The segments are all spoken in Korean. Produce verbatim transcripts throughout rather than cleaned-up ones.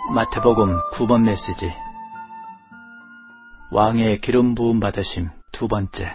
마태복음 구 번 메시지. 왕의 기름 부음 받으심 두 번째.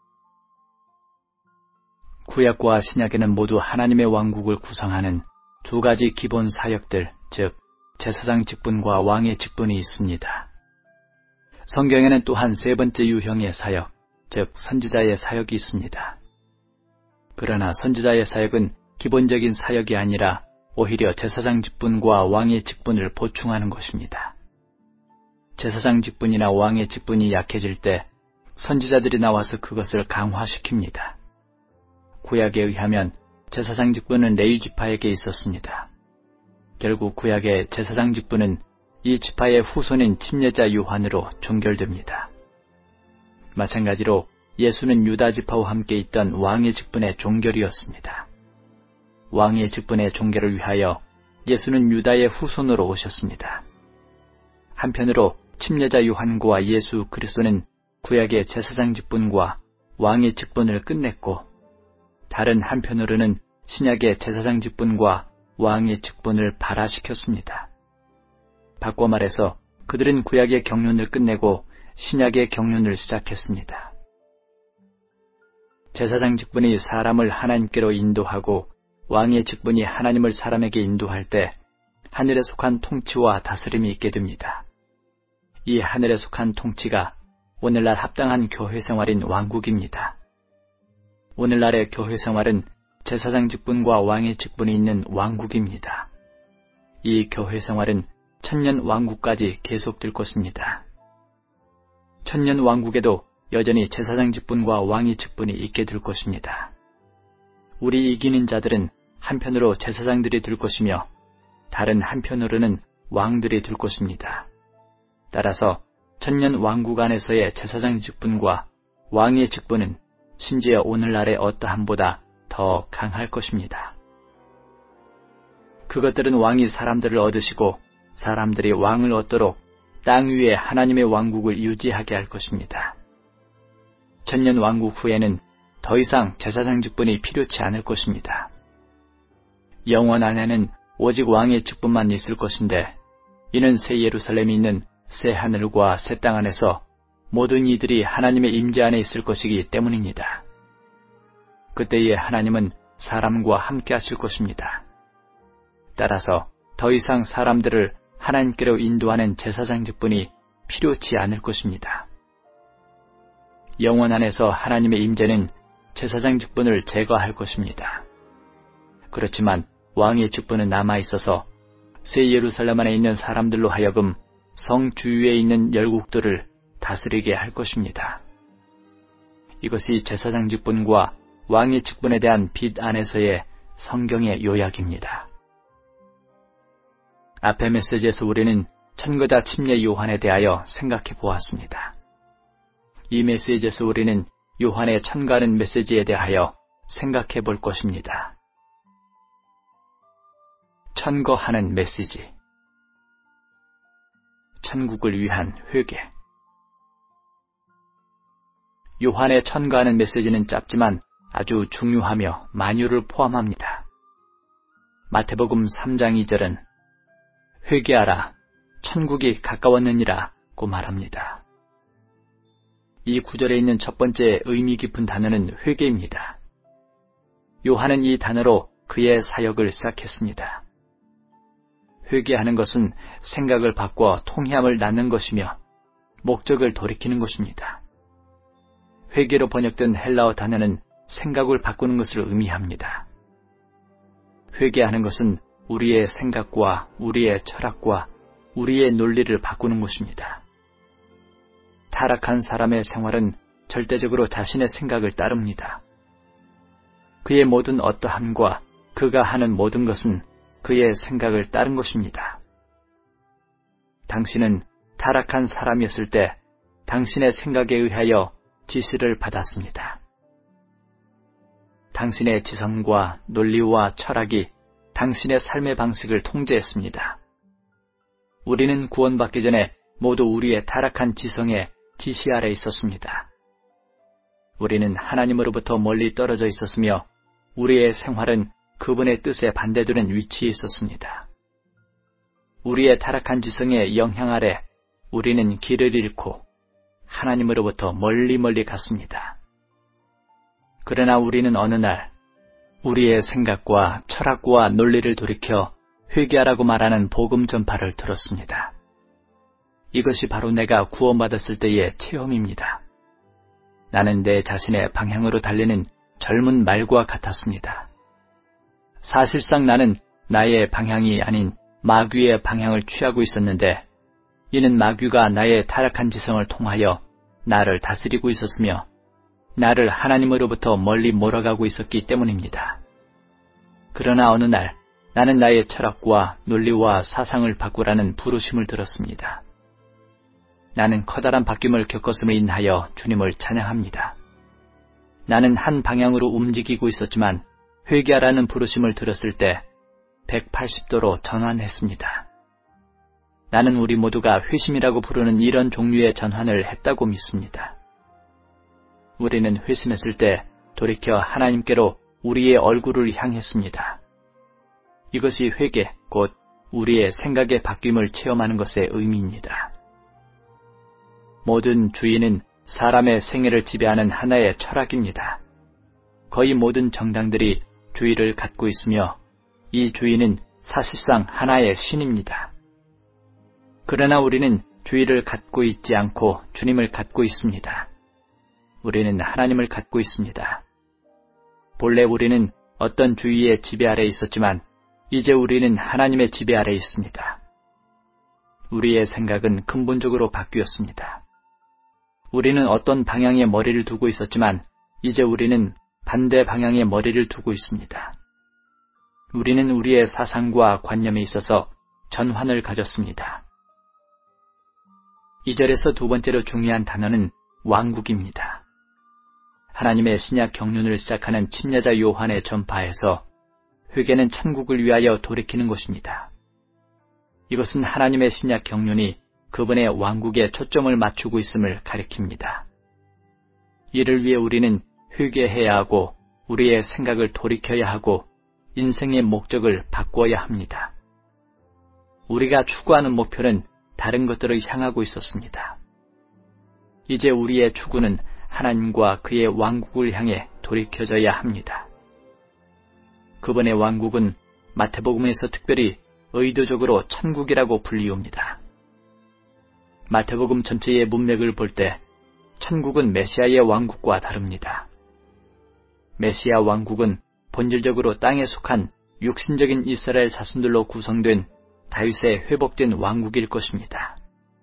구약과 신약에는 모두 하나님의 왕국을 구성하는 두 가지 기본 사역들, 즉 제사장 직분과 왕의 직분이 있습니다. 성경에는 또한 세 번째 유형의 사역, 즉 선지자의 사역이 있습니다. 그러나 선지자의 사역은 기본적인 사역이 아니라 오히려 제사장 직분과 왕의 직분을 보충하는 것입니다. 제사장 직분이나 왕의 직분이 약해질 때 선지자들이 나와서 그것을 강화시킵니다. 구약에 의하면 제사장 직분은 레위 지파에게 있었습니다. 결국 구약의 제사장 직분은 이 지파의 후손인 침례자 요한으로 종결됩니다. 마찬가지로 예수는 유다 지파와 함께 있던 왕의 직분의 종결이었습니다. 왕의 직분의 종결을 위하여 예수는 유다의 후손으로 오셨습니다. 한편으로 침례자 요한과 예수 그리스도는 구약의 제사장 직분과 왕의 직분을 끝냈고, 다른 한편으로는 신약의 제사장 직분과 왕의 직분을 발화시켰습니다. 바꿔 말해서 그들은 구약의 경륜을 끝내고 신약의 경륜을 시작했습니다. 제사장 직분이 사람을 하나님께로 인도하고 왕의 직분이 하나님을 사람에게 인도할 때 하늘에 속한 통치와 다스림이 있게 됩니다. 이 하늘에 속한 통치가 오늘날 합당한 교회 생활인 왕국입니다. 오늘날의 교회 생활은 제사장 직분과 왕의 직분이 있는 왕국입니다. 이 교회 생활은 천년 왕국까지 계속될 것입니다. 천년 왕국에도 여전히 제사장 직분과 왕의 직분이 있게 될 것입니다. 우리 이기는 자들은 한편으로 제사장들이 될 것이며 다른 한편으로는 왕들이 될 것입니다. 따라서 천년 왕국 안에서의 제사장 직분과 왕의 직분은 심지어 오늘날의 어떠함보다 더 강할 것입니다. 그것들은 왕이 사람들을 얻으시고 사람들이 왕을 얻도록 땅 위에 하나님의 왕국을 유지하게 할 것입니다. 천년 왕국 후에는 더 이상 제사장 직분이 필요치 않을 것입니다. 영원 안에는 오직 왕의 직분만 있을 것인데, 이는 새 예루살렘이 있는 새 하늘과 새 땅 안에서 모든 이들이 하나님의 임재 안에 있을 것이기 때문입니다. 그때에 하나님은 사람과 함께 하실 것입니다. 따라서 더 이상 사람들을 하나님께로 인도하는 제사장 직분이 필요치 않을 것입니다. 영원 안에서 하나님의 임재는 제사장 직분을 제거할 것입니다. 그렇지만 왕의 직분은 남아있어서 새 예루살렘 안에 있는 사람들로 하여금 성 주위에 있는 열국들을 다스리게 할 것입니다. 이것이 제사장 직분과 왕의 직분에 대한 빛 안에서의 성경의 요약입니다. 앞의 메시지에서 우리는 천거자 침례 요한에 대하여 생각해 보았습니다. 이 메시지에서 우리는 요한의 천가는 메시지에 대하여 생각해 볼 것입니다. 천거하는 메시지. 천국을 위한 회개. 요한의 천거하는 메시지는 짧지만 아주 중요하며 만유를 포함합니다. 마태복음 삼 장 이 절은 회개하라, 천국이 가까웠느니라 고 말합니다. 이 구절에 있는 첫 번째 의미 깊은 단어는 회개입니다. 요한은 이 단어로 그의 사역을 시작했습니다. 회개하는 것은 생각을 바꿔 통회함을 낳는 것이며 목적을 돌이키는 것입니다. 회개로 번역된 헬라어 단어는 생각을 바꾸는 것을 의미합니다. 회개하는 것은 우리의 생각과 우리의 철학과 우리의 논리를 바꾸는 것입니다. 타락한 사람의 생활은 절대적으로 자신의 생각을 따릅니다. 그의 모든 어떠함과 그가 하는 모든 것은 그의 생각을 따른 것입니다. 당신은 타락한 사람이었을 때 당신의 생각에 의하여 지시를 받았습니다. 당신의 지성과 논리와 철학이 당신의 삶의 방식을 통제했습니다. 우리는 구원받기 전에 모두 우리의 타락한 지성의 지시 아래 있었습니다. 우리는 하나님으로부터 멀리 떨어져 있었으며 우리의 생활은 그분의 뜻에 반대되는 위치에 있었습니다. 우리의 타락한 지성의 영향 아래 우리는 길을 잃고 하나님으로부터 멀리 멀리 갔습니다. 그러나 우리는 어느 날 우리의 생각과 철학과 논리를 돌이켜 회개하라고 말하는 복음 전파를 들었습니다. 이것이 바로 내가 구원받았을 때의 체험입니다. 나는 내 자신의 방향으로 달리는 젊은 말과 같았습니다. 사실상 나는 나의 방향이 아닌 마귀의 방향을 취하고 있었는데 이는 마귀가 나의 타락한 지성을 통하여 나를 다스리고 있었으며 나를 하나님으로부터 멀리 몰아가고 있었기 때문입니다. 그러나 어느 날 나는 나의 철학과 논리와 사상을 바꾸라는 부르심을 들었습니다. 나는 커다란 바뀜을 겪었음을 인하여 주님을 찬양합니다. 나는 한 방향으로 움직이고 있었지만 회개하라는 부르심을 들었을 때 백팔십 도로 전환했습니다. 나는 우리 모두가 회심이라고 부르는 이런 종류의 전환을 했다고 믿습니다. 우리는 회심했을 때 돌이켜 하나님께로 우리의 얼굴을 향했습니다. 이것이 회개, 곧 우리의 생각의 바뀜을 체험하는 것의 의미입니다. 모든 주의는 사람의 생애를 지배하는 하나의 철학입니다. 거의 모든 정당들이 주의를 갖고 있으며 이 주의는 사실상 하나의 신입니다. 그러나 우리는 주의를 갖고 있지 않고 주님을 갖고 있습니다. 우리는 하나님을 갖고 있습니다. 본래 우리는 어떤 주의의 지배 아래 있었지만 이제 우리는 하나님의 지배 아래 있습니다. 우리의 생각은 근본적으로 바뀌었습니다. 우리는 어떤 방향에 머리를 두고 있었지만 이제 우리는 반대 방향에 머리를 두고 있습니다. 우리는 우리의 사상과 관념에 있어서 전환을 가졌습니다. 이 절에서 두 번째로 중요한 단어는 왕국입니다. 하나님의 신약 경륜을 시작하는 침례자 요한의 전파에서 회개는 천국을 위하여 돌이키는 것입니다. 이것은 하나님의 신약 경륜이 그분의 왕국에 초점을 맞추고 있음을 가리킵니다. 이를 위해 우리는 회개해야 하고 우리의 생각을 돌이켜야 하고 인생의 목적을 바꿔야 합니다. 우리가 추구하는 목표는 다른 것들을 향하고 있었습니다. 이제 우리의 추구는 하나님과 그의 왕국을 향해 돌이켜져야 합니다. 그분의 왕국은 마태복음에서 특별히 의도적으로 천국이라고 불리웁니다. 마태복음 전체의 문맥을 볼 때 천국은 메시아의 왕국과 다릅니다. 메시아 왕국은 본질적으로 땅에 속한 육신적인 이스라엘 자손들로 구성된 다윗의 회복된 왕국일 것입니다.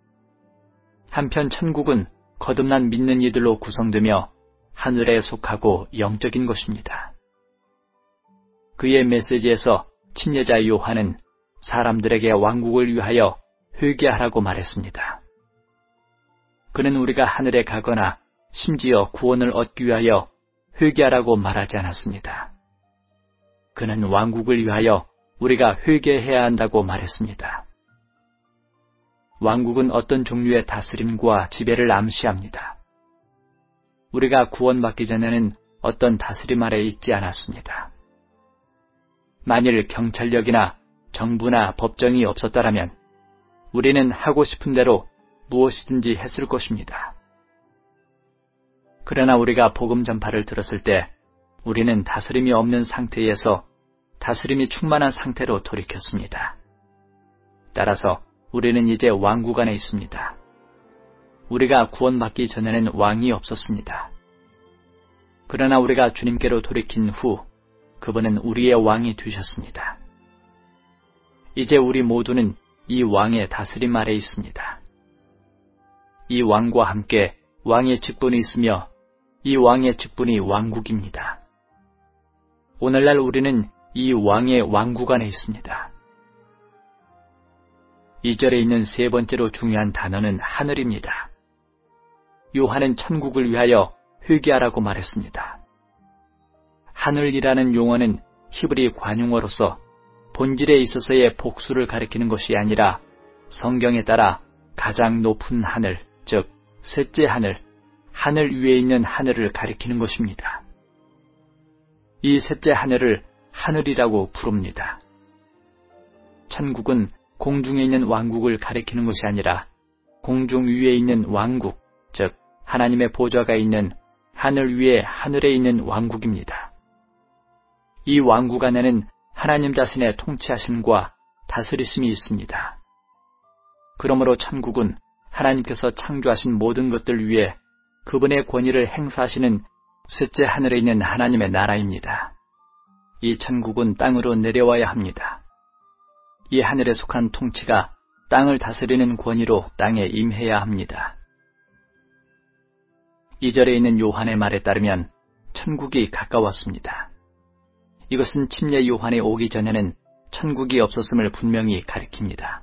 한편 천국은 거듭난 믿는 이들로 구성되며 하늘에 속하고 영적인 것입니다. 그의 메시지에서 침례자 요한은 사람들에게 왕국을 위하여 회개하라고 말했습니다. 그는 우리가 하늘에 가거나 심지어 구원을 얻기 위하여 회개하라고 말하지 않았습니다. 그는 왕국을 위하여 우리가 회개해야 한다고 말했습니다. 왕국은 어떤 종류의 다스림과 지배를 암시합니다. 우리가 구원받기 전에는 어떤 다스림 아래 있지 않았습니다. 만일 경찰력이나 정부나 법정이 없었다라면 우리는 하고 싶은 대로 무엇이든지 했을 것입니다. 그러나 우리가 복음 전파를 들었을 때 우리는 다스림이 없는 상태에서 다스림이 충만한 상태로 돌이켰습니다. 따라서 우리는 이제 왕국 안에 있습니다. 우리가 구원받기 전에는 왕이 없었습니다. 그러나 우리가 주님께로 돌이킨 후 그분은 우리의 왕이 되셨습니다. 이제 우리 모두는 이 왕의 다스림 아래 있습니다. 이 왕과 함께 왕의 직분이 있으며 이 왕의 직분이 왕국입니다. 오늘날 우리는 이 왕의 왕국 안에 있습니다. 이 절에 있는 세 번째로 중요한 단어는 하늘입니다. 요한은 천국을 위하여 회개하라고 말했습니다. 하늘이라는 용어는 히브리 관용어로서 본질에 있어서의 복수를 가리키는 것이 아니라 성경에 따라 가장 높은 하늘, 즉 셋째 하늘, 하늘 위에 있는 하늘을 가리키는 것입니다. 이 셋째 하늘을 하늘이라고 부릅니다. 천국은 공중에 있는 왕국을 가리키는 것이 아니라 공중 위에 있는 왕국, 즉 하나님의 보좌가 있는 하늘 위에 하늘에 있는 왕국입니다. 이 왕국 안에는 하나님 자신의 통치하심과 다스리심이 있습니다. 그러므로 천국은 하나님께서 창조하신 모든 것들 위에 그분의 권위를 행사하시는 셋째 하늘에 있는 하나님의 나라입니다. 이 천국은 땅으로 내려와야 합니다. 이 하늘에 속한 통치가 땅을 다스리는 권위로 땅에 임해야 합니다. 이 절에 있는 요한의 말에 따르면 천국이 가까웠습니다. 이것은 침례 요한이 오기 전에는 천국이 없었음을 분명히 가리킵니다.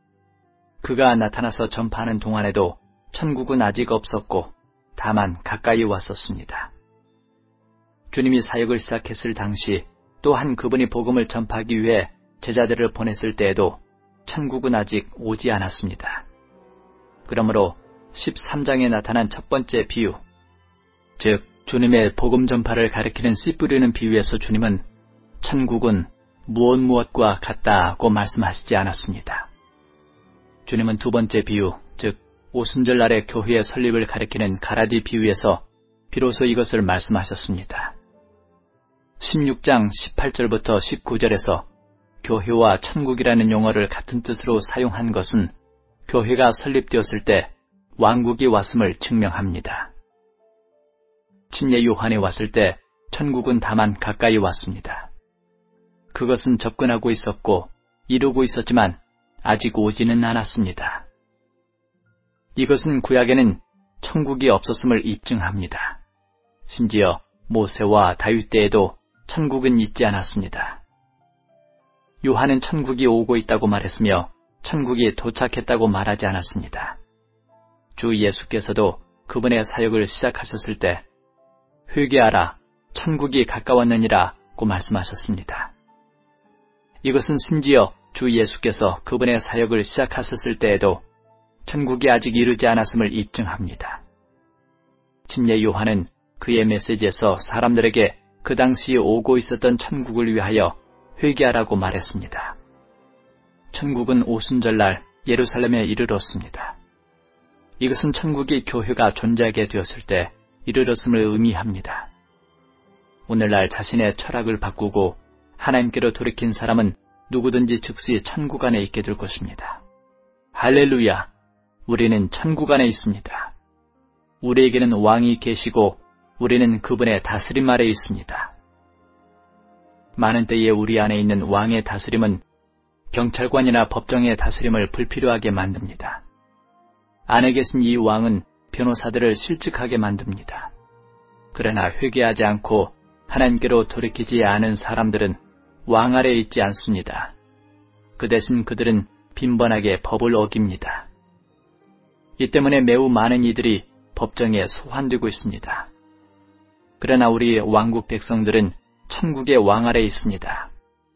그가 나타나서 전파하는 동안에도 천국은 아직 없었고 다만 가까이 왔었습니다. 주님이 사역을 시작했을 당시 또한 그분이 복음을 전파하기 위해 제자들을 보냈을 때에도 천국은 아직 오지 않았습니다. 그러므로 십삼 장에 나타난 첫 번째 비유, 즉 주님의 복음 전파를 가리키는 씨 뿌리는 비유에서 주님은 천국은 무엇 무엇과 같다고 말씀하시지 않았습니다. 주님은 두 번째 비유, 즉 오순절날의 교회의 설립을 가리키는 가라지 비유에서 비로소 이것을 말씀하셨습니다. 십육 장 십팔 절부터 십구 절에서 교회와 천국이라는 용어를 같은 뜻으로 사용한 것은 교회가 설립되었을 때 왕국이 왔음을 증명합니다. 침례 요한이 왔을 때 천국은 다만 가까이 왔습니다. 그것은 접근하고 있었고 이루고 있었지만 아직 오지는 않았습니다. 이것은 구약에는 천국이 없었음을 입증합니다. 심지어 모세와 다윗 때에도 천국은 있지 않았습니다. 요한은 천국이 오고 있다고 말했으며 천국이 도착했다고 말하지 않았습니다. 주 예수께서도 그분의 사역을 시작하셨을 때 회개하라, 천국이 가까웠느니라고 말씀하셨습니다. 이것은 심지어 주 예수께서 그분의 사역을 시작하셨을 때에도 천국이 아직 이르지 않았음을 입증합니다. 침례 요한은 그의 메시지에서 사람들에게 그 당시 오고 있었던 천국을 위하여 회개하라고 말했습니다. 천국은 오순절날 예루살렘에 이르렀습니다. 이것은 천국이 교회가 존재하게 되었을 때 이르렀음을 의미합니다. 오늘날 자신의 철학을 바꾸고 하나님께로 돌이킨 사람은 누구든지 즉시 천국 안에 있게 될 것입니다. 할렐루야! 우리는 천국 안에 있습니다. 우리에게는 왕이 계시고 우리는 그분의 다스림 아래 있습니다. 많은 때에 우리 안에 있는 왕의 다스림은 경찰관이나 법정의 다스림을 불필요하게 만듭니다. 안에 계신 이 왕은 변호사들을 실직하게 만듭니다. 그러나 회개하지 않고 하나님께로 돌이키지 않은 사람들은 왕 아래 있지 않습니다. 그 대신 그들은 빈번하게 법을 어깁니다. 이 때문에 매우 많은 이들이 법정에 소환되고 있습니다. 그러나 우리 왕국 백성들은 천국의 왕 아래 있습니다.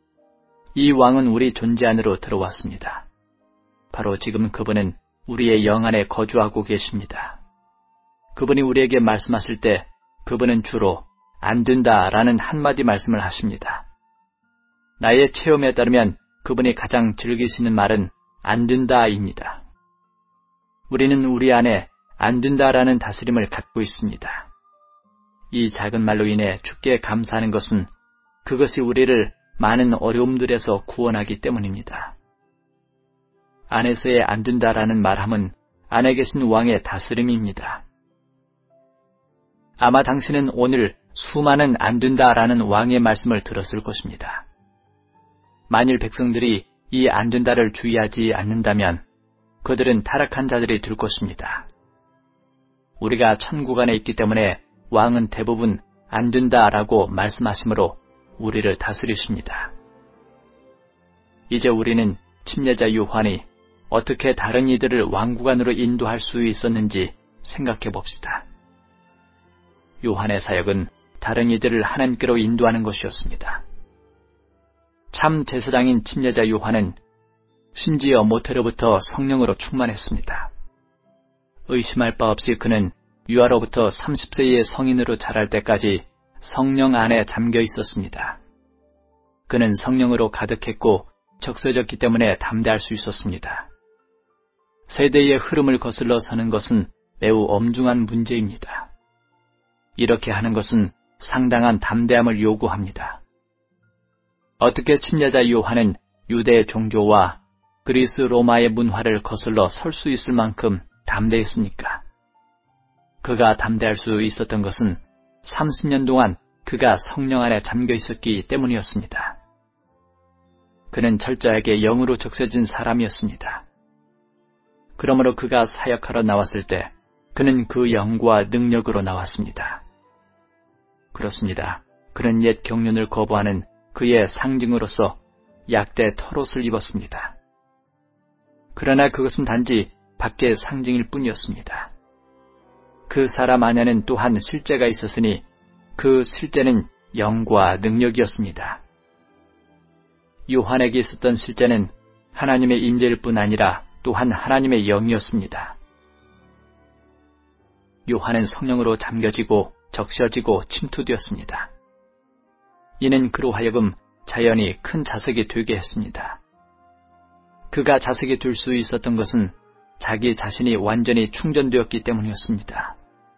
이 왕은 우리 존재 안으로 들어왔습니다. 바로 지금 그분은 우리의 영 안에 거주하고 계십니다. 그분이 우리에게 말씀하실 때 그분은 주로 안 된다라는 한마디 말씀을 하십니다. 나의 체험에 따르면 그분이 가장 즐기시는 말은 안 된다입니다. 우리는 우리 안에 안 된다라는 다스림을 갖고 있습니다. 이 작은 말로 인해 주께 감사하는 것은 그것이 우리를 많은 어려움들에서 구원하기 때문입니다. 안에서의 안 된다라는 말함은 안에 계신 왕의 다스림입니다. 아마 당신은 오늘 수많은 안 된다라는 왕의 말씀을 들었을 것입니다. 만일 백성들이 이 안 된다를 주의하지 않는다면 그들은 타락한 자들이 될 것입니다. 우리가 천국 안에 있기 때문에 왕은 대부분 안 된다라고 말씀하시므로 우리를 다스리십니다. 이제 우리는 침례자 요한이 어떻게 다른 이들을 왕국 안으로 인도할 수 있었는지 생각해 봅시다. 요한의 사역은 다른 이들을 하나님께로 인도하는 것이었습니다. 참 제사장인 침례자 요한은 심지어 모태로부터 성령으로 충만했습니다. 의심할 바 없이 그는 유아로부터 삼십 세의 성인으로 자랄 때까지 성령 안에 잠겨 있었습니다. 그는 성령으로 가득했고 적세졌기 때문에 담대할 수 있었습니다. 세대의 흐름을 거슬러 서는 것은 매우 엄중한 문제입니다. 이렇게 하는 것은 상당한 담대함을 요구합니다. 어떻게 침례자 요한은 유대 종교와 그리스 로마의 문화를 거슬러 설 수 있을 만큼 담대했습니까? 그가 담대할 수 있었던 것은 삼십 년 동안 그가 성령 안에 잠겨 있었기 때문이었습니다. 그는 철저하게 영으로 적셔진 사람이었습니다. 그러므로 그가 사역하러 나왔을 때 그는 그 영과 능력으로 나왔습니다. 그렇습니다. 그는 옛 경륜을 거부하는 그의 상징으로서 약대 털옷을 입었습니다. 그러나 그것은 단지 밖의 상징일 뿐이었습니다. 그 사람 안에는 또한 실제가 있었으니 그 실제는 영과 능력이었습니다. 요한에게 있었던 실제는 하나님의 임재일 뿐 아니라 또한 하나님의 영이었습니다. 요한은 성령으로 잠겨지고 적셔지고 침투되었습니다. 이는 그로 하여금 자연히 큰 자석이 되게 했습니다. 그가 자석이 될 수 있었던 것은 자기 자신이 완전히 충전되었기 때문이었습니다.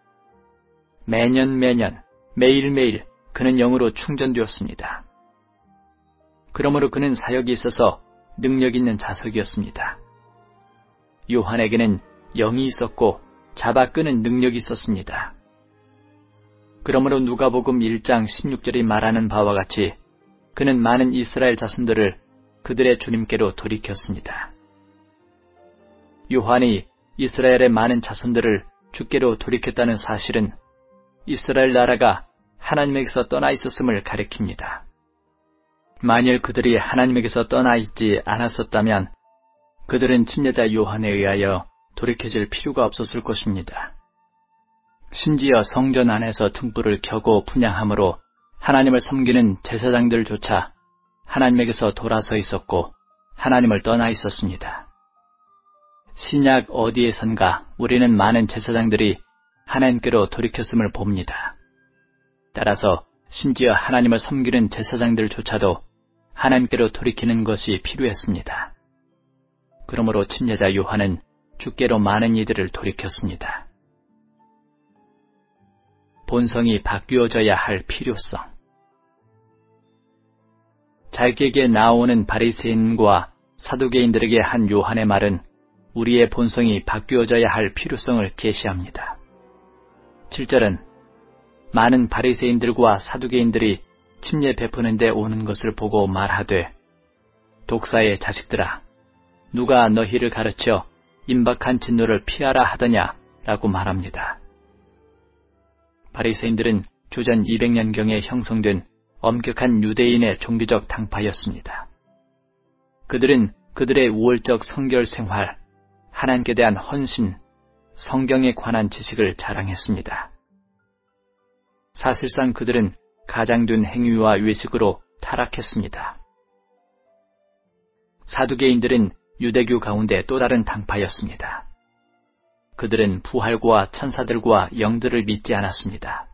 매년 매년 매일매일 그는 영으로 충전되었습니다. 그러므로 그는 사역이 있어서 능력 있는 자석이었습니다. 요한에게는 영이 있었고 잡아 끄는 능력이 있었습니다. 그러므로 누가복음 일 장 십육 절이 말하는 바와 같이 그는 많은 이스라엘 자손들을 그들의 주님께로 돌이켰습니다. 요한이 이스라엘의 많은 자손들을 주께로 돌이켰다는 사실은 이스라엘 나라가 하나님에게서 떠나 있었음을 가리킵니다. 만일 그들이 하나님에게서 떠나 있지 않았었다면 그들은 침례자 요한에 의하여 돌이켜질 필요가 없었을 것입니다. 심지어 성전 안에서 등불을 켜고 분향함으로 하나님을 섬기는 제사장들조차 하나님에게서 돌아서 있었고 하나님을 떠나 있었습니다. 신약 어디에선가 우리는 많은 제사장들이 하나님께로 돌이켰음을 봅니다. 따라서 심지어 하나님을 섬기는 제사장들조차도 하나님께로 돌이키는 것이 필요했습니다. 그러므로 침례자 요한은 주께로 많은 이들을 돌이켰습니다. 본성이 바뀌어져야 할 필요성. 자기에게 나오는 바리새인과 사두개인들에게 한 요한의 말은 우리의 본성이 바뀌어져야 할 필요성을 계시합니다. 칠 절은 많은 바리새인들과 사두개인들이 침례 베푸는 데 오는 것을 보고 말하되 독사의 자식들아 누가 너희를 가르쳐 임박한 진노를 피하라 하더냐 라고 말합니다. 바리새인들은 주전 이백 년경에 형성된 엄격한 유대인의 종교적 당파였습니다. 그들은 그들의 우월적 성결 생활, 하나님께 대한 헌신, 성경에 관한 지식을 자랑했습니다. 사실상 그들은 가장된 행위와 외식으로 타락했습니다. 사두개인들은 유대교 가운데 또 다른 당파였습니다. 그들은 부활과 천사들과 영들을 믿지 않았습니다.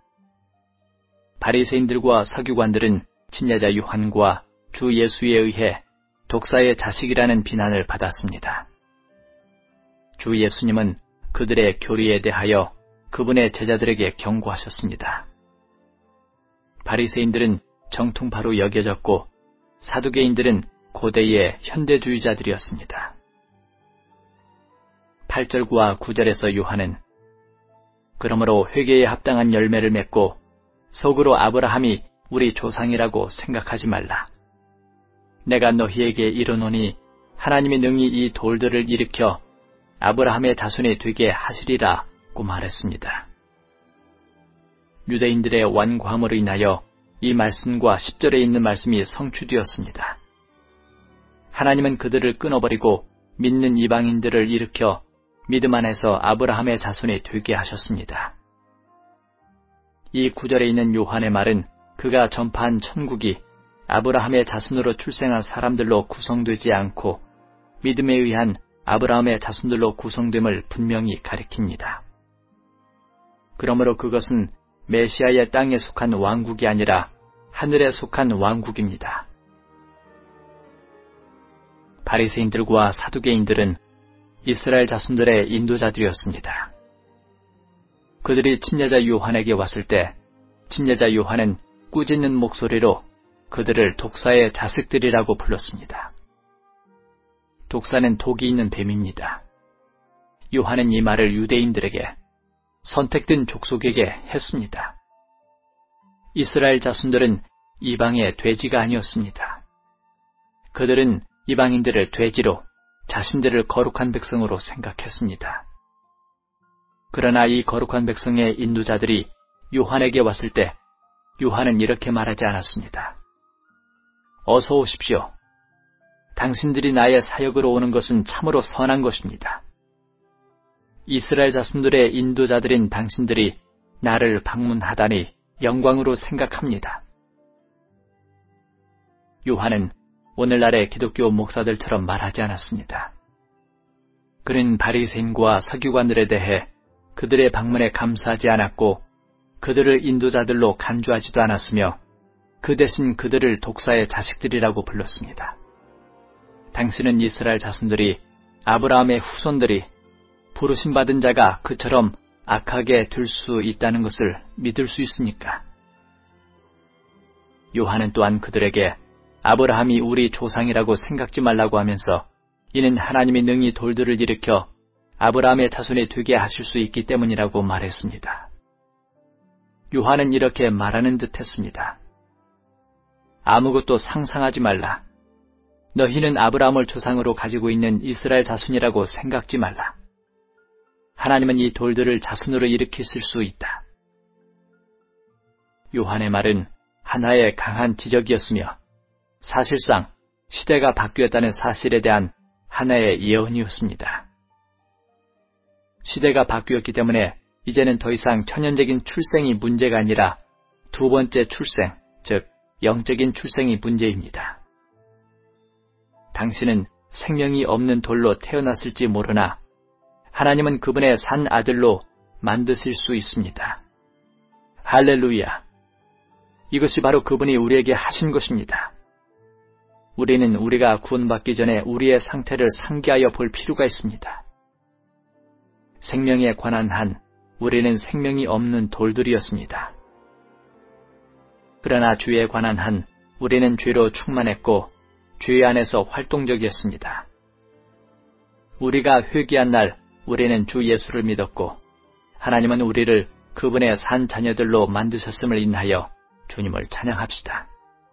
바리새인들과 서기관들은 침례자 요한과 주 예수에 의해 독사의 자식이라는 비난을 받았습니다. 주 예수님은 그들의 교리에 대하여 그분의 제자들에게 경고하셨습니다. 바리새인들은 정통파로 여겨졌고 사두개인들은 고대의 현대주의자들이었습니다. 팔 절과 구 절에서 요한은 그러므로 회개에 합당한 열매를 맺고 속으로 아브라함이 우리 조상이라고 생각하지 말라. 내가 너희에게 이르노니 하나님이 능히 이 돌들을 일으켜 아브라함의 자손이 되게 하시리라고 말했습니다. 유대인들의 완고함으로 인하여 이 말씀과 십 절에 있는 말씀이 성취되었습니다. 하나님은 그들을 끊어버리고 믿는 이방인들을 일으켜 믿음 안에서 아브라함의 자손이 되게 하셨습니다. 이 구절에 있는 요한의 말은 그가 전파한 천국이 아브라함의 자손으로 출생한 사람들로 구성되지 않고 믿음에 의한 아브라함의 자손들로 구성됨을 분명히 가리킵니다. 그러므로 그것은 메시아의 땅에 속한 왕국이 아니라 하늘에 속한 왕국입니다. 바리새인들과 사두개인들은 이스라엘 자손들의 인도자들이었습니다. 그들이 침례자 요한에게 왔을 때 침례자 요한은 꾸짖는 목소리로 그들을 독사의 자식들이라고 불렀습니다. 독사는 독이 있는 뱀입니다. 요한은 이 말을 유대인들에게, 선택된 족속에게 했습니다. 이스라엘 자손들은 이방의 돼지가 아니었습니다. 그들은 이방인들을 돼지로, 자신들을 거룩한 백성으로 생각했습니다. 그러나 이 거룩한 백성의 인도자들이 요한에게 왔을 때 요한은 이렇게 말하지 않았습니다. 어서 오십시오. 당신들이 나의 사역으로 오는 것은 참으로 선한 것입니다. 이스라엘 자손들의 인도자들인 당신들이 나를 방문하다니 영광으로 생각합니다. 요한은 오늘날의 기독교 목사들처럼 말하지 않았습니다. 그는 바리새인과 서기관들에 대해 그들의 방문에 감사하지 않았고 그들을 인도자들로 간주하지도 않았으며 그 대신 그들을 독사의 자식들이라고 불렀습니다. 당신은 이스라엘 자손들이, 아브라함의 후손들이, 부르심받은 자가 그처럼 악하게 될 수 있다는 것을 믿을 수 있습니까? 요한은 또한 그들에게 아브라함이 우리 조상이라고 생각지 말라고 하면서 이는 하나님이 능히 돌들을 일으켜 아브라함의 자손이 되게 하실 수 있기 때문이라고 말했습니다. 요한은 이렇게 말하는 듯 했습니다. 아무것도 상상하지 말라. 너희는 아브라함을 조상으로 가지고 있는 이스라엘 자손이라고 생각지 말라. 하나님은 이 돌들을 자손으로 일으키실 수 있다. 요한의 말은 하나의 강한 지적이었으며 사실상 시대가 바뀌었다는 사실에 대한 하나의 예언이었습니다. 시대가 바뀌었기 때문에 이제는 더 이상 천연적인 출생이 문제가 아니라 두 번째 출생, 즉 영적인 출생이 문제입니다. 당신은 생명이 없는 돌로 태어났을지 모르나 하나님은 그분의 산 아들로 만드실 수 있습니다. 할렐루야! 이것이 바로 그분이 우리에게 하신 것입니다. 우리는 우리가 구원받기 전에 우리의 상태를 상기하여 볼 필요가 있습니다. 생명에 관한 한 우리는 생명이 없는 돌들이었습니다. 그러나 죄에 관한 한 우리는 죄로 충만했고 죄 안에서 활동적이었습니다. 우리가 회개한 날 우리는 주 예수를 믿었고 하나님은 우리를 그분의 산 자녀들로 만드셨음을 인하여 주님을 찬양합시다.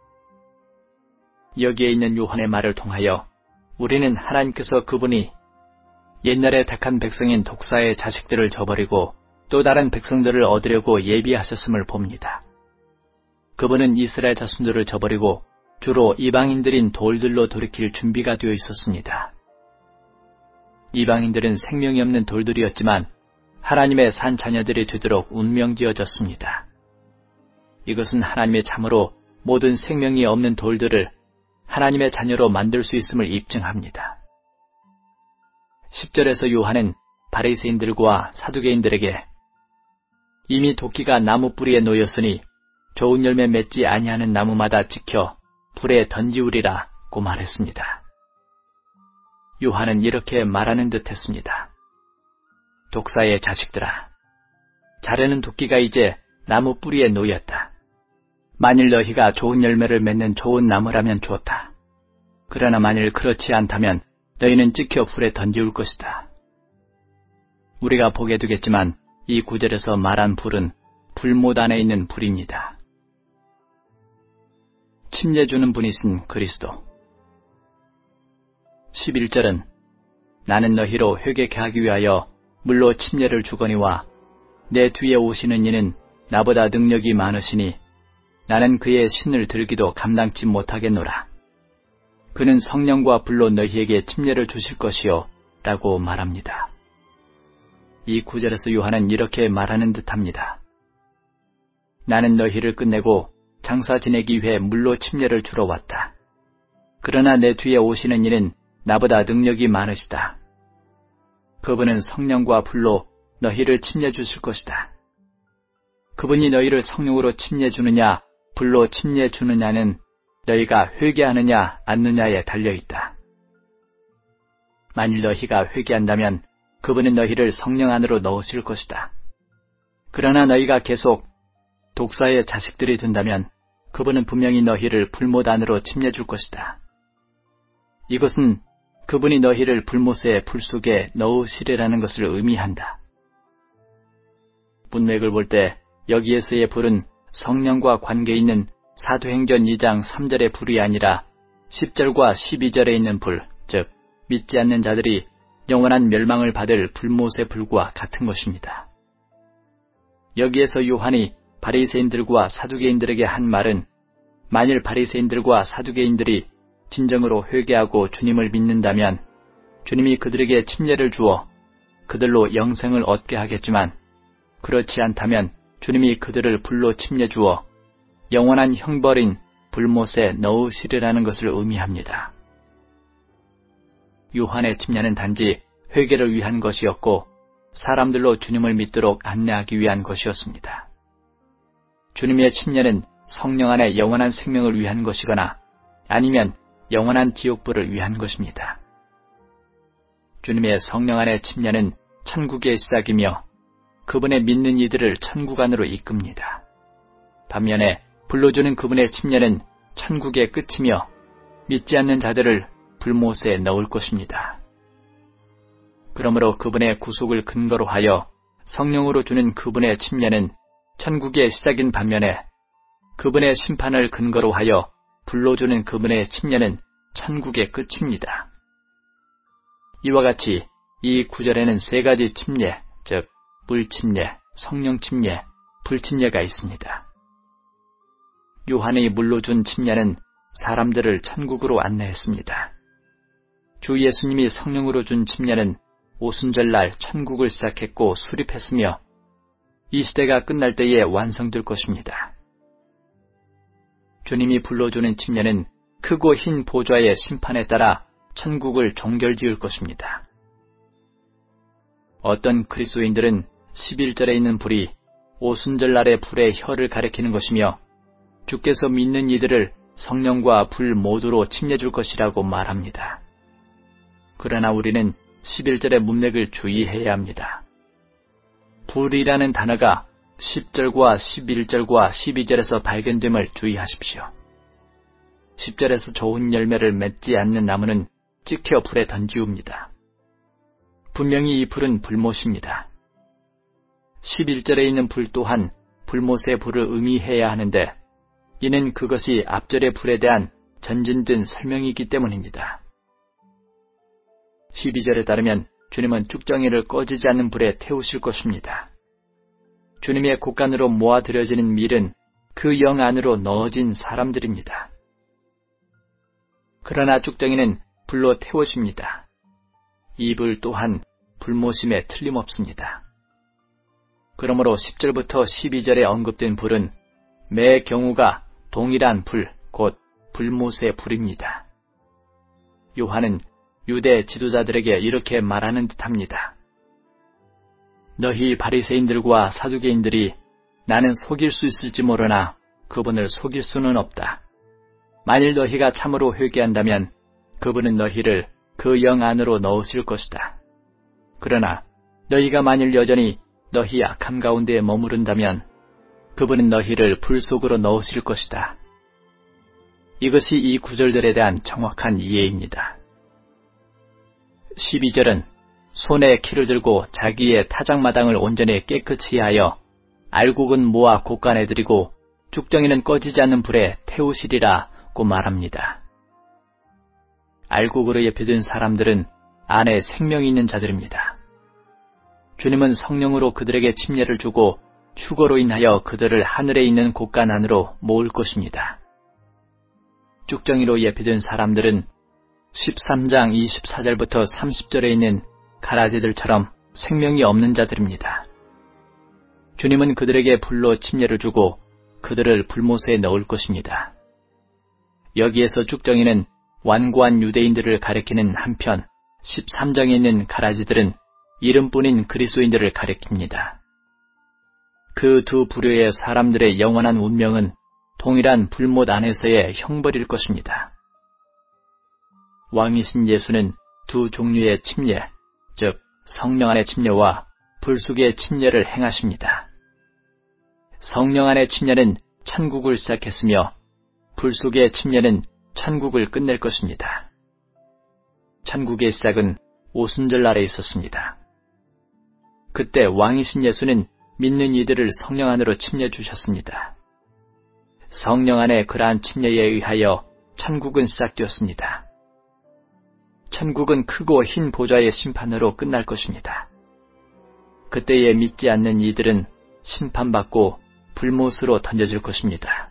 여기에 있는 요한의 말을 통하여 우리는 하나님께서 그분이 옛날에 택한 백성인 독사의 자식들을 저버리고 또 다른 백성들을 얻으려고 예비하셨음을 봅니다. 그분은 이스라엘 자손들을 저버리고 주로 이방인들인 돌들로 돌이킬 준비가 되어 있었습니다. 이방인들은 생명이 없는 돌들이었지만 하나님의 산 자녀들이 되도록 운명지어졌습니다. 이것은 하나님의 참으로 모든 생명이 없는 돌들을 하나님의 자녀로 만들 수 있음을 입증합니다. 십 절에서 요한은 바리새인들과 사두개인들에게 이미 도끼가 나무 뿌리에 놓였으니 좋은 열매 맺지 아니하는 나무마다 찍혀 불에 던지우리라고 말했습니다. 요한은 이렇게 말하는 듯 했습니다. 독사의 자식들아, 자르는 도끼가 이제 나무 뿌리에 놓였다. 만일 너희가 좋은 열매를 맺는 좋은 나무라면 좋다. 그러나 만일 그렇지 않다면 너희는 찍혀 불에 던지울 것이다. 우리가 보게 되겠지만 이 구절에서 말한 불은 불못 안에 있는 불입니다. 침례 주는 분이신 그리스도. 십일 절은 나는 너희로 회개케 하기 위하여 물로 침례를 주거니와 내 뒤에 오시는 이는 나보다 능력이 많으시니 나는 그의 신을 들기도 감당치 못하겠노라. 그는 성령과 불로 너희에게 침례를 주실 것이요 라고 말합니다. 이 구절에서 요한은 이렇게 말하는 듯합니다. 나는 너희를 끝내고 장사 지내기 위해 물로 침례를 주러 왔다. 그러나 내 뒤에 오시는 이는 나보다 능력이 많으시다. 그분은 성령과 불로 너희를 침례 주실 것이다. 그분이 너희를 성령으로 침례 주느냐 불로 침례 주느냐는 너희가 회개하느냐 않느냐에 달려있다. 만일 너희가 회개한다면 그분은 너희를 성령 안으로 넣으실 것이다. 그러나 너희가 계속 독사의 자식들이 된다면 그분은 분명히 너희를 불못 안으로 침례줄 것이다. 이것은 그분이 너희를 불못의 불 속에 넣으시리라는 것을 의미한다. 문맥을 볼 때 여기에서의 불은 성령과 관계 있는 사도행전 이 장 삼 절의 불이 아니라 십 절과 십이 절에 있는 불, 즉 믿지 않는 자들이 영원한 멸망을 받을 불못의 불과 같은 것입니다. 여기에서 요한이 바리새인들과 사두개인들에게 한 말은 만일 바리새인들과 사두개인들이 진정으로 회개하고 주님을 믿는다면 주님이 그들에게 침례를 주어 그들로 영생을 얻게 하겠지만 그렇지 않다면 주님이 그들을 불로 침례 주어 영원한 형벌인 불못에 넣으시리라는 것을 의미합니다. 요한의 침례는 단지 회개를 위한 것이었고 사람들로 주님을 믿도록 안내하기 위한 것이었습니다. 주님의 침례는 성령 안에 영원한 생명을 위한 것이거나 아니면 영원한 지옥불을 위한 것입니다. 주님의 성령 안의 침례는 천국의 시작이며 그분의 믿는 이들을 천국 안으로 이끕니다. 반면에 불로 주는 그분의 침례는 천국의 끝이며 믿지 않는 자들을 불못에 넣을 것입니다. 그러므로 그분의 구속을 근거로 하여 성령으로 주는 그분의 침례는 천국의 시작인 반면에 그분의 심판을 근거로 하여 불로 주는 그분의 침례는 천국의 끝입니다. 이와 같이 이 구절에는 세 가지 침례, 즉 물침례, 성령침례, 불침례가 있습니다. 요한이 물로 준 침례는 사람들을 천국으로 안내했습니다. 주 예수님이 성령으로 준 침례는 오순절날 천국을 시작했고 수립했으며 이 시대가 끝날 때에 완성될 것입니다. 주님이 불로 주는 침례는 크고 흰 보좌의 심판에 따라 천국을 종결지을 것입니다. 어떤 그리스도인들은 십일 절에 있는 불이 오순절날의 불의 혀를 가리키는 것이며 주께서 믿는 이들을 성령과 불 모두로 침례줄 것이라고 말합니다. 그러나 우리는 십일 절의 문맥을 주의해야 합니다. 불이라는 단어가 십 절과 십일 절과 십이 절에서 발견됨을 주의하십시오. 십 절에서 좋은 열매를 맺지 않는 나무는 찍혀 불에 던지웁니다. 분명히 이 불은 불못입니다. 십일 절에 있는 불 또한 불못의 불을 의미해야 하는데 이는 그것이 앞절의 불에 대한 전진된 설명이기 때문입니다. 십이 절에 따르면 주님은 쭉정이를 꺼지지 않는 불에 태우실 것입니다. 주님의 곳간으로 모아들여지는 밀은 그 영 안으로 넣어진 사람들입니다. 그러나 쭉정이는 불로 태워집니다. 이 불 또한 불모심에 틀림없습니다. 그러므로 십 절부터 십이 절에 언급된 불은 매 경우가 동일한 불, 곧 불못의 불입니다. 요한은 유대 지도자들에게 이렇게 말하는 듯합니다. 너희 바리새인들과 사두개인들이 나는 속일 수 있을지 모르나 그분을 속일 수는 없다. 만일 너희가 참으로 회개한다면 그분은 너희를 그 영 안으로 넣으실 것이다. 그러나 너희가 만일 여전히 너희 악함 가운데 머무른다면 그분은 너희를 불 속으로 넣으실 것이다. 이것이 이 구절들에 대한 정확한 이해입니다. 십이 절은 손에 키를 들고 자기의 타작마당을 온전히 깨끗이 하여 알곡은 모아 곳간에 들이고 쭉정이는 꺼지지 않는 불에 태우시리라고 말합니다. 알곡으로 예표된 사람들은 안에 생명이 있는 자들입니다. 주님은 성령으로 그들에게 침례를 주고 휴거로 인하여 그들을 하늘에 있는 곳간 안으로 모을 것입니다. 쭉정이로 예표된 사람들은 십삼 장 이십사 절부터 삼십 절에 있는 가라지들처럼 생명이 없는 자들입니다. 주님은 그들에게 불로 침례를 주고 그들을 불못에 넣을 것입니다. 여기에서 쭉정이는 완고한 유대인들을 가리키는 한편 십삼 장에 있는 가라지들은 이름뿐인 그리스도인들을 가리킵니다. 그 두 부류의 사람들의 영원한 운명은 동일한 불못 안에서의 형벌일 것입니다. 왕이신 예수는 두 종류의 침례, 즉 성령 안의 침례와 불속의 침례를 행하십니다. 성령 안의 침례는 천국을 시작했으며 불속의 침례는 천국을 끝낼 것입니다. 천국의 시작은 오순절 날에 있었습니다. 그때 왕이신 예수는 믿는 이들을 성령 안으로 침례 주셨습니다. 성령 안의 그러한 침례에 의하여 천국은 시작되었습니다. 천국은 크고 흰 보좌의 심판으로 끝날 것입니다. 그때에 믿지 않는 이들은 심판받고 불못으로 던져질 것입니다.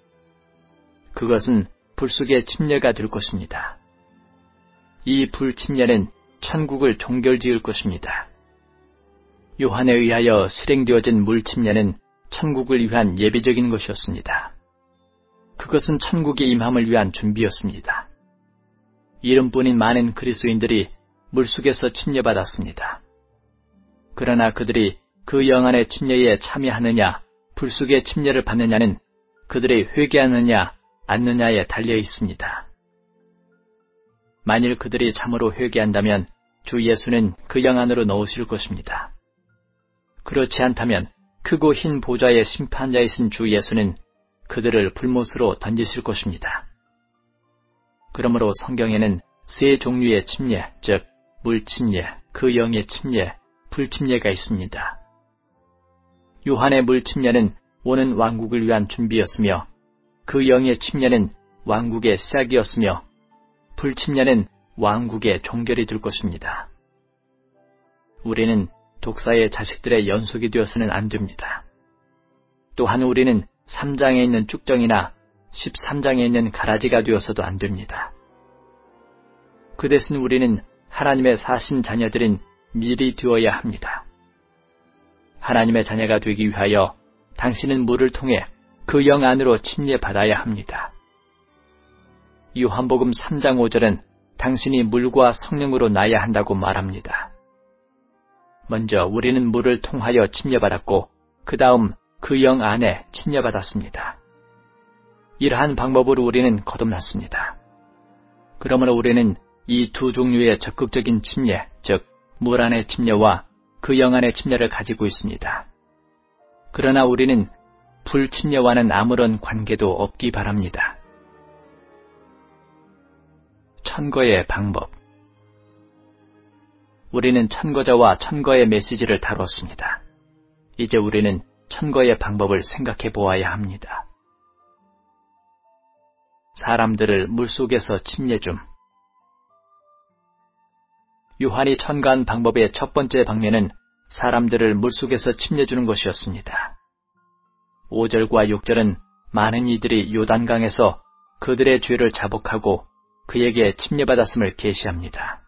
그것은 불속의 침례가 될 것입니다. 이 불침례는 천국을 종결지을 것입니다. 요한에 의하여 실행되어진 물침례는 천국을 위한 예비적인 것이었습니다. 그것은 천국의 임함을 위한 준비였습니다. 이름뿐인 많은 그리스도인들이 물속에서 침례받았습니다. 그러나 그들이 그 영안의 침례에 참여하느냐, 불속의 침례를 받느냐는 그들이 회개하느냐, 않느냐에 달려 있습니다. 만일 그들이 참으로 회개한다면 주 예수는 그 영 안으로 넣으실 것입니다. 그렇지 않다면 크고 흰 보좌의 심판자이신 주 예수는 그들을 불못으로 던지실 것입니다. 그러므로 성경에는 세 종류의 침례, 즉 물침례, 그 영의 침례, 불침례가 있습니다. 요한의 물침례는 오는 왕국을 위한 준비였으며 그 영의 침례는 왕국의 시작이었으며 불침례는 왕국의 종결이 될 것입니다. 우리는 독사의 자식들의 연속이 되어서는 안 됩니다. 또한 우리는 삼 장에 있는 쭉정이나 십삼 장에 있는 가라지가 되어서도 안 됩니다. 그 대신 우리는 하나님의 사신 자녀들인 미리 되어야 합니다. 하나님의 자녀가 되기 위하여 당신은 물을 통해 그 영 안으로 침례받아야 합니다. 요한복음 삼 장 오 절은 당신이 물과 성령으로 나야 한다고 말합니다. 먼저 우리는 물을 통하여 침례받았고 그 다음 그 영 안에 침례받았습니다. 이러한 방법으로 우리는 거듭났습니다. 그러므로 우리는 이 두 종류의 적극적인 침례, 즉 물 안의 침례와 그 영 안의 침례를 가지고 있습니다. 그러나 우리는 불 침례와는 아무런 관계도 없기 바랍니다. 천거의 방법. 우리는 천거자와 천거의 메시지를 다뤘습니다. 이제 우리는 천거의 방법을 생각해 보아야 합니다. 사람들을 물속에서 침례줌. 요한이 천거한 방법의 첫 번째 방면은 사람들을 물속에서 침례주는 것이었습니다. 오 절과 육 절은 많은 이들이 요단강에서 그들의 죄를 자복하고 그에게 침례받았음을 계시합니다.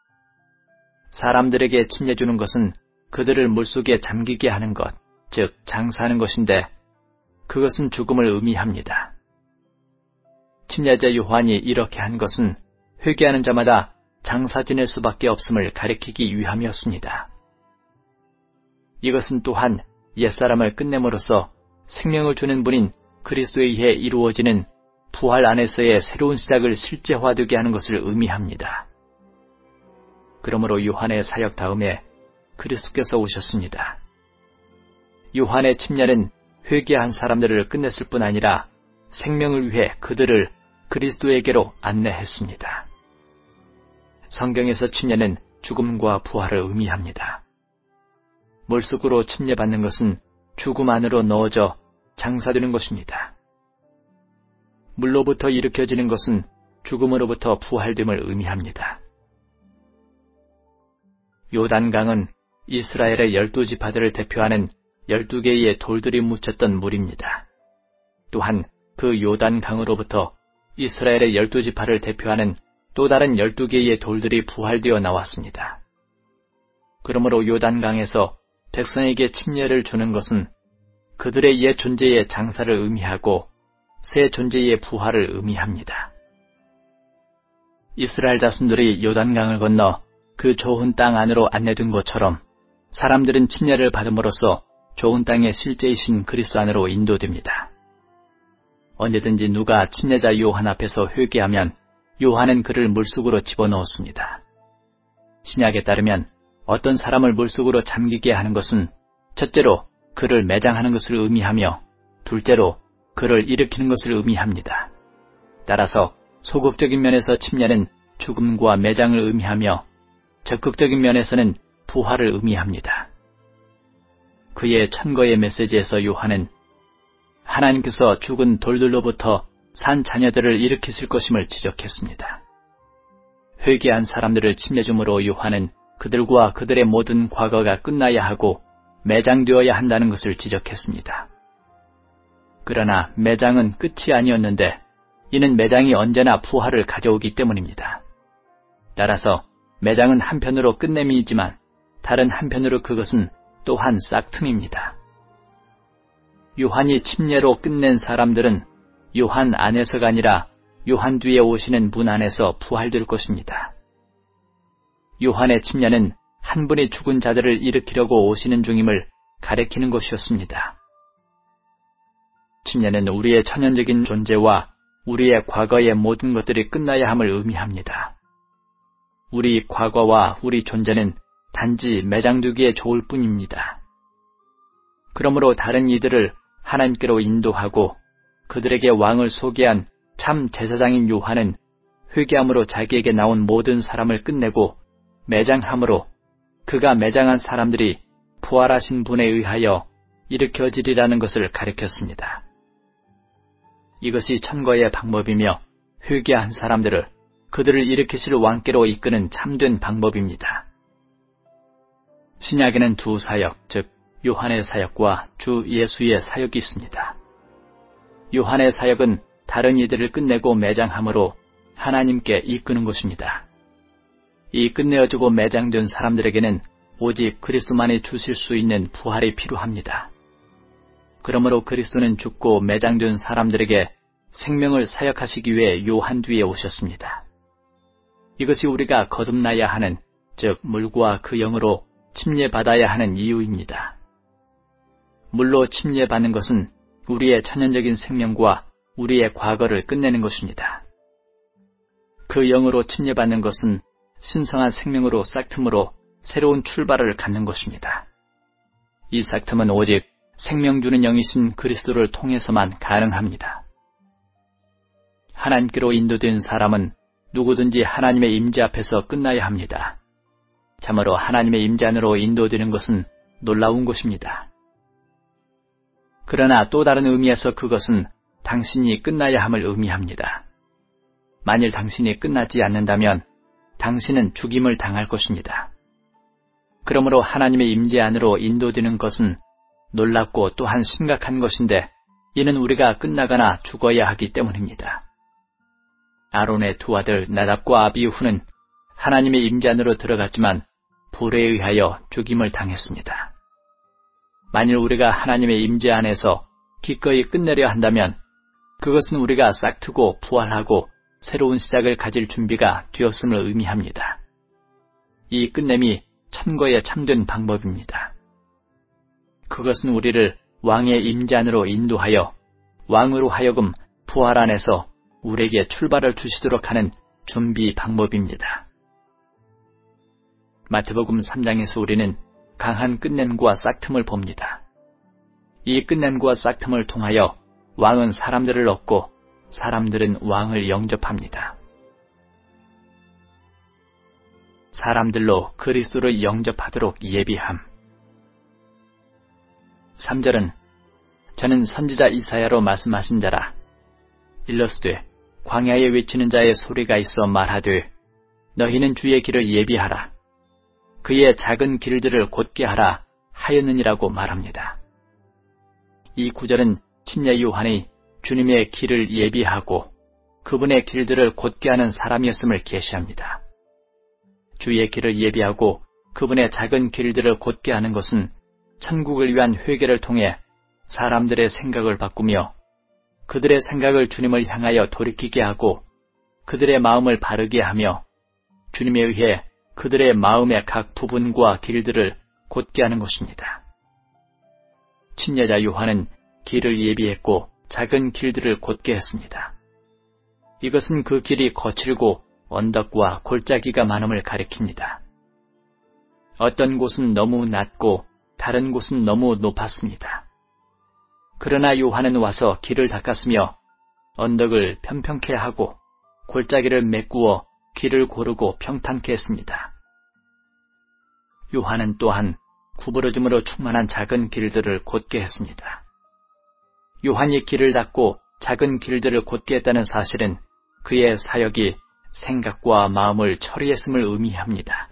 사람들에게 침례주는 것은 그들을 물속에 잠기게 하는 것, 즉 장사하는 것인데 그것은 죽음을 의미합니다. 침례자 요한이 이렇게 한 것은 회개하는 자마다 장사 지낼 수밖에 없음을 가리키기 위함이었습니다. 이것은 또한 옛사람을 끝냄으로써 생명을 주는 분인 그리스도에 의해 이루어지는 부활 안에서의 새로운 시작을 실제화되게 하는 것을 의미합니다. 그러므로 요한의 사역 다음에 그리스도께서 오셨습니다. 요한의 침례는 회개한 사람들을 끝냈을 뿐 아니라 생명을 위해 그들을 그리스도에게로 안내했습니다. 성경에서 침례는 죽음과 부활을 의미합니다. 물속으로 침례받는 것은 죽음 안으로 넣어져 장사되는 것입니다. 물로부터 일으켜지는 것은 죽음으로부터 부활됨을 의미합니다. 요단강은 이스라엘의 열두 지파들을 대표하는 열두 개의 돌들이 묻혔던 물입니다. 또한 그 요단강으로부터 이스라엘의 열두 지파를 대표하는 또 다른 열두 개의 돌들이 부활되어 나왔습니다. 그러므로 요단강에서 백성에게 침례를 주는 것은 그들의 옛 존재의 장사를 의미하고 새 존재의 부활을 의미합니다. 이스라엘 자손들이 요단강을 건너 그 좋은 땅 안으로 안내된 것처럼 사람들은 침례를 받음으로써 좋은 땅의 실제이신 그리스도 안으로 인도됩니다. 언제든지 누가 침례자 요한 앞에서 회개하면 요한은 그를 물속으로 집어넣었습니다. 신약에 따르면 어떤 사람을 물속으로 잠기게 하는 것은 첫째로 그를 매장하는 것을 의미하며 둘째로 그를 일으키는 것을 의미합니다. 따라서 소극적인 면에서 침례는 죽음과 매장을 의미하며 적극적인 면에서는 부활을 의미합니다. 그의 천거의 메시지에서 요한은 하나님께서 죽은 돌들로부터 산 자녀들을 일으키실 것임을 지적했습니다. 회개한 사람들을 침례 줌으로 요한은 그들과 그들의 모든 과거가 끝나야 하고 매장되어야 한다는 것을 지적했습니다. 그러나 매장은 끝이 아니었는데 이는 매장이 언제나 부활을 가져오기 때문입니다. 따라서 매장은 한편으로 끝냄이지만 다른 한편으로 그것은 또한 싹틈입니다. 요한이 침례로 끝낸 사람들은 요한 안에서가 아니라 요한 뒤에 오시는 분 안에서 부활될 것입니다. 요한의 침례는 한 분이 죽은 자들을 일으키려고 오시는 중임을 가리키는 것이었습니다. 침례는 우리의 천연적인 존재와 우리의 과거의 모든 것들이 끝나야 함을 의미합니다. 우리 과거와 우리 존재는 단지 매장되기에 좋을 뿐입니다. 그러므로 다른 이들을 하나님께로 인도하고 그들에게 왕을 소개한 참 제사장인 요한은 회개함으로 자기에게 나온 모든 사람을 끝내고 매장함으로 그가 매장한 사람들이 부활하신 분에 의하여 일으켜지리라는 것을 가리켰습니다. 이것이 천거의 방법이며 회개한 사람들을 그들을 일으키실 왕께로 이끄는 참된 방법입니다. 신약에는 두 사역, 즉 요한의 사역과 주 예수의 사역이 있습니다. 요한의 사역은 다른 이들을 끝내고 매장함으로 하나님께 이끄는 것입니다. 이 끝내어지고 매장된 사람들에게는 오직 그리스도만이 주실 수 있는 부활이 필요합니다. 그러므로 그리스도는 죽고 매장된 사람들에게 생명을 사역하시기 위해 요한 뒤에 오셨습니다. 이것이 우리가 거듭나야 하는, 즉 물과 그 영으로 침례받아야 하는 이유입니다. 물로 침례받는 것은 우리의 천연적인 생명과 우리의 과거를 끝내는 것입니다. 그 영으로 침례받는 것은 신성한 생명으로 싹틈으로 새로운 출발을 갖는 것입니다. 이 싹틈은 오직 생명 주는 영이신 그리스도를 통해서만 가능합니다. 하나님께로 인도된 사람은 누구든지 하나님의 임재 앞에서 끝나야 합니다. 참으로 하나님의 임재 안으로 인도되는 것은 놀라운 것입니다. 그러나 또 다른 의미에서 그것은 당신이 끝나야 함을 의미합니다. 만일 당신이 끝나지 않는다면 당신은 죽임을 당할 것입니다. 그러므로 하나님의 임재 안으로 인도되는 것은 놀랍고 또한 심각한 것인데 이는 우리가 끝나거나 죽어야 하기 때문입니다. 아론의 두 아들 나답과 아비후는 하나님의 임재 안으로 들어갔지만 불에 의하여 죽임을 당했습니다. 만일 우리가 하나님의 임재 안에서 기꺼이 끝내려 한다면 그것은 우리가 싹트고 부활하고 새로운 시작을 가질 준비가 되었음을 의미합니다. 이 끝냄이 천거의 참된 방법입니다. 그것은 우리를 왕의 임재 안으로 인도하여 왕으로 하여금 부활 안에서 우리에게 출발을 주시도록 하는 준비 방법입니다. 마태복음 삼 장에서 우리는 강한 끝냄과 싹틈을 봅니다. 이 끝냄과 싹틈을 통하여 왕은 사람들을 얻고 사람들은 왕을 영접합니다. 사람들로 그리스도를 영접하도록 예비함. 삼 절은 저는 선지자 이사야로 말씀하신 자라. 일러스되 광야에 외치는 자의 소리가 있어 말하되 너희는 주의 길을 예비하라. 그의 작은 길들을 곧게 하라 하였느니라고 말합니다. 이 구절은 침례 요한이 주님의 길을 예비하고 그분의 길들을 곧게 하는 사람이었음을 계시합니다. 주의 길을 예비하고 그분의 작은 길들을 곧게 하는 것은 천국을 위한 회개를 통해 사람들의 생각을 바꾸며 그들의 생각을 주님을 향하여 돌이키게 하고 그들의 마음을 바르게 하며 주님에 의해 그들의 마음의 각 부분과 길들을 곧게 하는 것입니다. 침례자 요한은 길을 예비했고 작은 길들을 곧게 했습니다. 이것은 그 길이 거칠고 언덕과 골짜기가 많음을 가리킵니다. 어떤 곳은 너무 낮고 다른 곳은 너무 높았습니다. 그러나 요한은 와서 길을 닦았으며 언덕을 평평케 하고 골짜기를 메꾸어 길을 고르고 평탄케 했습니다. 요한은 또한 구부러짐으로 충만한 작은 길들을 곧게 했습니다. 요한이 길을 닦고 작은 길들을 곧게 했다는 사실은 그의 사역이 생각과 마음을 처리했음을 의미합니다.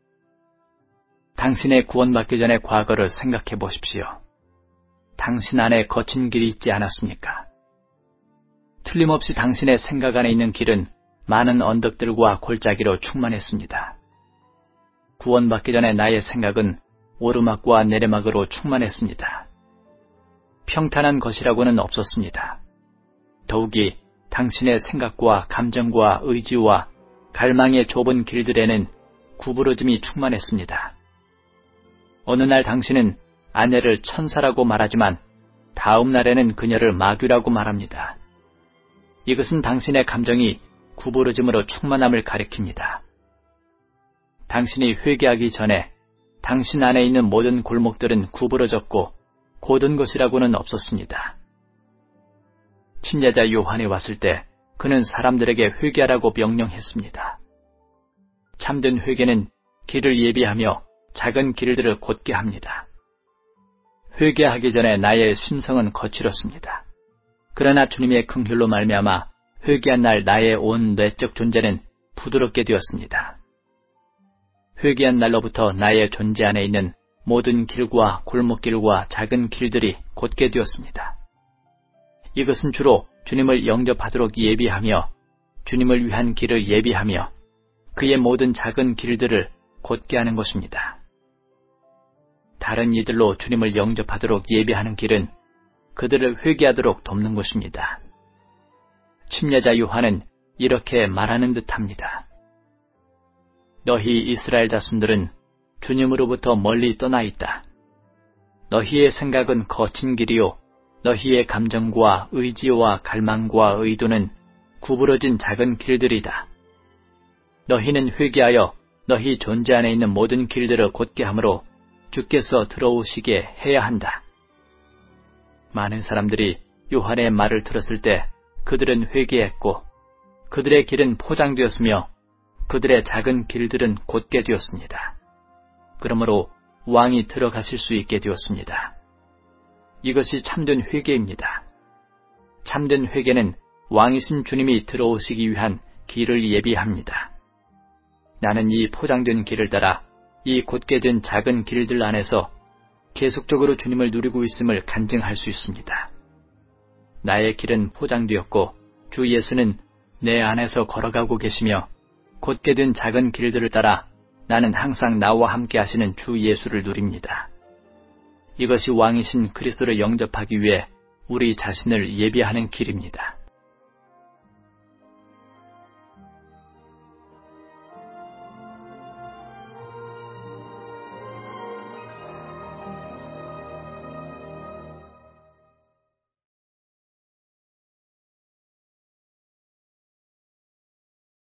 당신의 구원받기 전의 과거를 생각해 보십시오. 당신 안에 거친 길이 있지 않았습니까? 틀림없이 당신의 생각 안에 있는 길은 많은 언덕들과 골짜기로 충만했습니다. 구원받기 전에 나의 생각은 오르막과 내리막으로 충만했습니다. 평탄한 것이라고는 없었습니다. 더욱이 당신의 생각과 감정과 의지와 갈망의 좁은 길들에는 구부러짐이 충만했습니다. 어느 날 당신은 아내를 천사라고 말하지만 다음 날에는 그녀를 마귀라고 말합니다. 이것은 당신의 감정이 구부러짐으로 충만함을 가리킵니다. 당신이 회개하기 전에 당신 안에 있는 모든 골목들은 구부러졌고 고든 것이라고는 없었습니다. 침례자 요한이 왔을 때 그는 사람들에게 회개하라고 명령했습니다. 참된 회개는 길을 예비하며 작은 길들을 곧게 합니다. 회개하기 전에 나의 심성은 거칠었습니다. 그러나 주님의 긍휼로 말미암아 회개한 날 나의 온 내적 존재는 부드럽게 되었습니다. 회개한 날로부터 나의 존재 안에 있는 모든 길과 골목길과 작은 길들이 곧게 되었습니다. 이것은 주로 주님을 영접하도록 예비하며 주님을 위한 길을 예비하며 그의 모든 작은 길들을 곧게 하는 것입니다. 다른 이들로 주님을 영접하도록 예비하는 길은 그들을 회개하도록 돕는 것입니다. 침례자 요한은 이렇게 말하는 듯합니다. 너희 이스라엘 자손들은 주님으로부터 멀리 떠나 있다. 너희의 생각은 거친 길이요 너희의 감정과 의지와 갈망과 의도는 구부러진 작은 길들이다. 너희는 회개하여 너희 존재 안에 있는 모든 길들을 곧게 하므로 주께서 들어오시게 해야 한다. 많은 사람들이 요한의 말을 들었을 때 그들은 회개했고 그들의 길은 포장되었으며 그들의 작은 길들은 곧게 되었습니다. 그러므로 왕이 들어가실 수 있게 되었습니다. 이것이 참된 회개입니다. 참된 회개는 왕이신 주님이 들어오시기 위한 길을 예비합니다. 나는 이 포장된 길을 따라 이 곧게 된 작은 길들 안에서 계속적으로 주님을 누리고 있음을 간증할 수 있습니다. 나의 길은 포장되었고 주 예수는 내 안에서 걸어가고 계시며 곧게 된 작은 길들을 따라 나는 항상 나와 함께 하시는 주 예수를 누립니다. 이것이 왕이신 그리스도를 영접하기 위해 우리 자신을 예비하는 길입니다.